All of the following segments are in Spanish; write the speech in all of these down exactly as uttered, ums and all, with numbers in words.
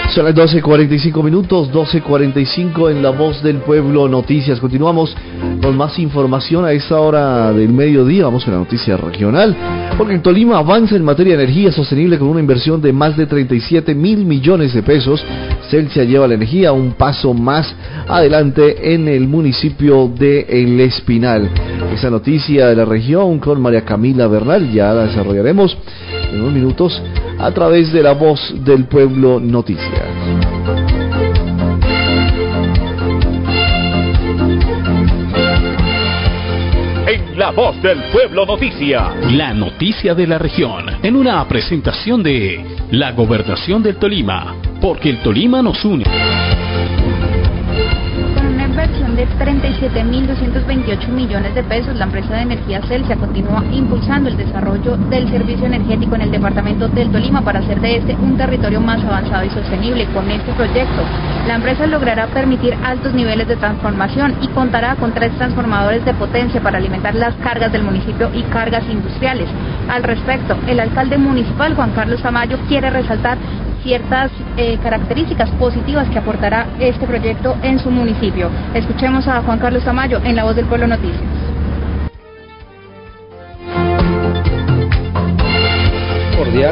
Son las doce cuarenta y cinco minutos, doce cuarenta y cinco en La Voz del Pueblo Noticias. Continuamos con más información a esta hora del mediodía. Vamos con la noticia regional, porque en Tolima avanza en materia de energía sostenible con una inversión de más de treinta y siete mil millones de pesos. Celsia lleva la energía un paso más adelante en el municipio de El Espinal. Esa noticia de la región con María Camila Bernal ya la desarrollaremos en unos minutos a través de La Voz del Pueblo Noticias. En La Voz del Pueblo Noticia, la noticia de la región, en una presentación de la Gobernación del Tolima, porque el Tolima nos une. De treinta y siete mil doscientos veintiocho millones de pesos, la empresa de energía Celsia continúa impulsando el desarrollo del servicio energético en el departamento del Tolima para hacer de este un territorio más avanzado y sostenible. Con este proyecto, la empresa logrará permitir altos niveles de transformación y contará con tres transformadores de potencia para alimentar las cargas del municipio y cargas industriales. Al respecto, el alcalde municipal, Juan Carlos Tamayo, quiere resaltar ciertas eh, características positivas que aportará este proyecto en su municipio. Escuchemos a Juan Carlos Tamayo en La Voz del Pueblo Noticias. Cordial.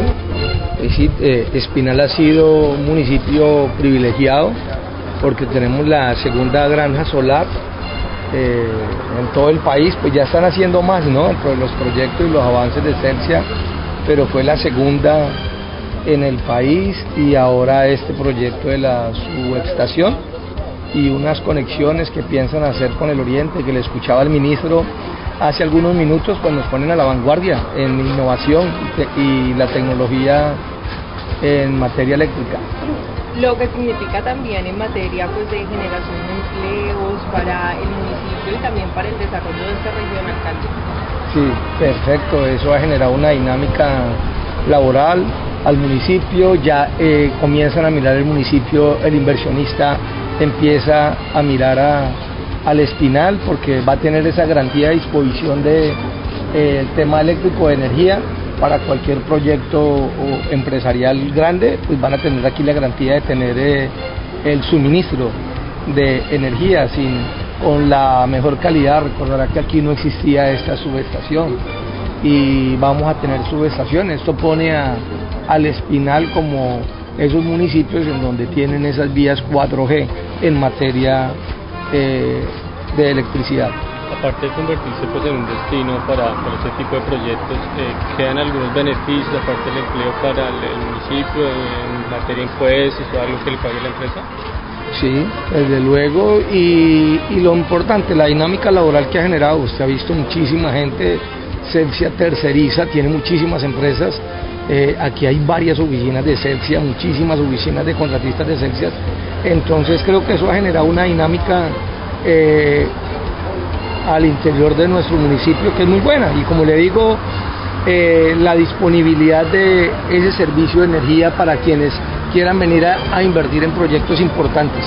Espinal ha sido un municipio privilegiado porque tenemos la segunda granja solar eh, en todo el país. Pues ya están haciendo más, ¿no?, dentro de los proyectos y los avances de Celsia, pero fue la segunda en el país, y ahora este proyecto de la subestación y unas conexiones que piensan hacer con el oriente, que le escuchaba al ministro hace algunos minutos, pues nos ponen a la vanguardia en innovación y la tecnología en materia eléctrica. Lo que significa también en materia pues de generación de empleos para el municipio y también para el desarrollo de esta región, alcalde. Sí, perfecto, eso ha generado una dinámica laboral al municipio. Ya eh, comienzan a mirar el municipio, el inversionista empieza a mirar a, al Espinal, porque va a tener esa garantía de disposición de eh, el tema eléctrico de energía para cualquier proyecto o empresarial grande. Pues van a tener aquí la garantía de tener eh, el suministro de energía sin, con la mejor calidad. Recordará que aquí no existía esta subestación y vamos a tener subestaciones. Esto pone a, al Espinal como esos municipios en donde tienen esas vías cuatro G en materia eh, de electricidad. Aparte de convertirse pues en un destino para, para ese tipo de proyectos, eh, ¿quedan algunos beneficios aparte del empleo para el, el municipio en materia de impuestos o algo que le pague la empresa? Sí, desde luego, y, y lo importante, la dinámica laboral que ha generado. Usted ha visto muchísima gente. Celsia terceriza, tiene muchísimas empresas. Eh, aquí hay varias oficinas de Celsia, muchísimas oficinas de contratistas de Celsia. Entonces creo que eso ha generado una dinámica eh, al interior de nuestro municipio que es muy buena. Y como le digo, eh, la disponibilidad de ese servicio de energía para quienes quieran venir a, a invertir en proyectos importantes.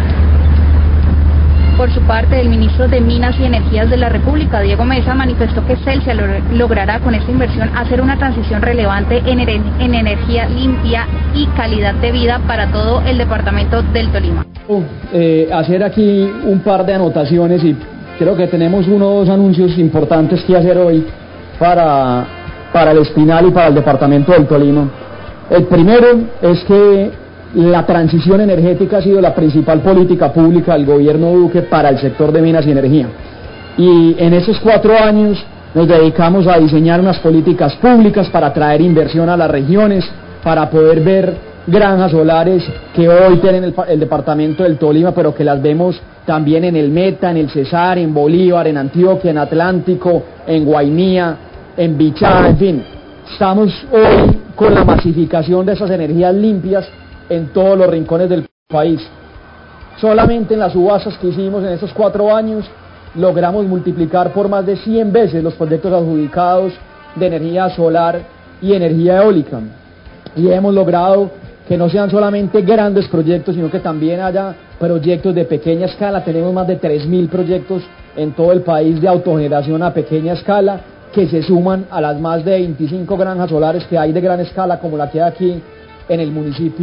Por su parte, el ministro de Minas y Energías de la República, Diego Mesa, manifestó que Celsia logrará con esta inversión hacer una transición relevante en, en energía limpia y calidad de vida para todo el departamento del Tolima. Eh, hacer aquí un par de anotaciones, y creo que tenemos unos anuncios importantes que hacer hoy para, para el Espinal y para el departamento del Tolima. El primero es que la transición energética ha sido la principal política pública del gobierno Duque para el sector de minas y energía. Y en esos cuatro años nos dedicamos a diseñar unas políticas públicas para atraer inversión a las regiones, para poder ver granjas solares que hoy tienen el, el departamento del Tolima, pero que las vemos también en el Meta, en el Cesar, en Bolívar, en Antioquia, en Atlántico, en Guainía, en Bichá, en fin. Estamos hoy con la masificación de esas energías limpias en todos los rincones del país. Solamente en las subastas que hicimos en estos cuatro años logramos multiplicar por más de cien veces los proyectos adjudicados de energía solar y energía eólica, y hemos logrado que no sean solamente grandes proyectos, sino que también haya proyectos de pequeña escala. Tenemos más de tres mil proyectos en todo el país de autogeneración a pequeña escala, que se suman a las más de veinticinco granjas solares que hay de gran escala, como la que hay aquí en el municipio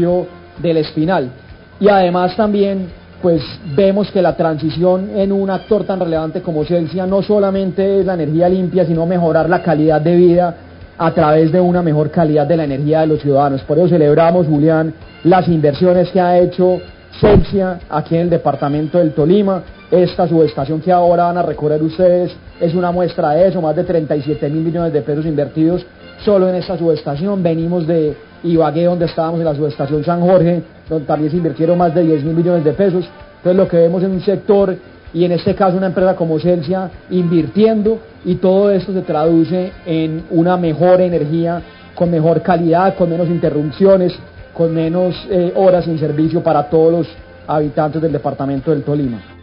del Espinal. Y además también pues vemos que la transición en un actor tan relevante como Celsia no solamente es la energía limpia, sino mejorar la calidad de vida a través de una mejor calidad de la energía de los ciudadanos. Por eso celebramos, Julián, las inversiones que ha hecho Celsia aquí en el departamento del Tolima. Esta subestación que ahora van a recorrer ustedes es una muestra de eso, más de treinta y siete mil millones de pesos invertidos solo en esta subestación. Venimos de Ibagué, donde estábamos en la subestación San Jorge, donde también se invirtieron más de diez mil millones de pesos. Entonces lo que vemos en un sector, y en este caso una empresa como Celsia, invirtiendo, y todo esto se traduce en una mejor energía, con mejor calidad, con menos interrupciones, con menos eh, horas sin servicio para todos los habitantes del departamento del Tolima.